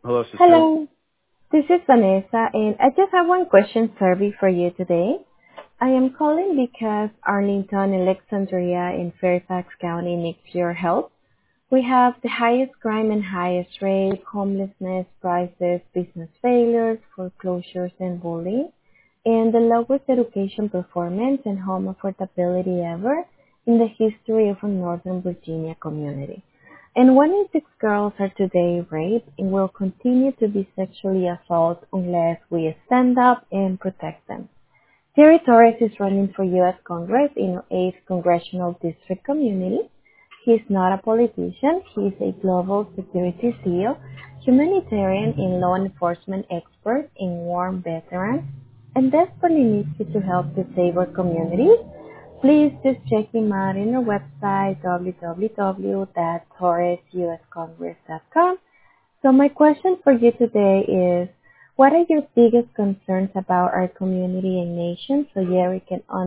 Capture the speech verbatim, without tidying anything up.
Hello, Cecile. Hello, this is Vanessa, and I just have one question survey for you today. I am calling because Arlington, Alexandria, and Fairfax County needs your help. We have the highest crime and highest rate, homelessness, prices, business failures, foreclosures, and bullying, and the lowest education performance and home affordability ever in the history of a Northern Virginia community. And one in six girls are today raped and will continue to be sexually assaulted unless we stand up and protect them. Terry Torres is running for U S Congress in our eighth Congressional District community. He's not a politician. He's a global security S E O, humanitarian and law enforcement expert and war veteran, and desperately needs you to help to save our communities. Please just check him out in our website, w w w dot torres u s congress dot com. So my question for you today is, what are your biggest concerns about our community and nation so Jerry can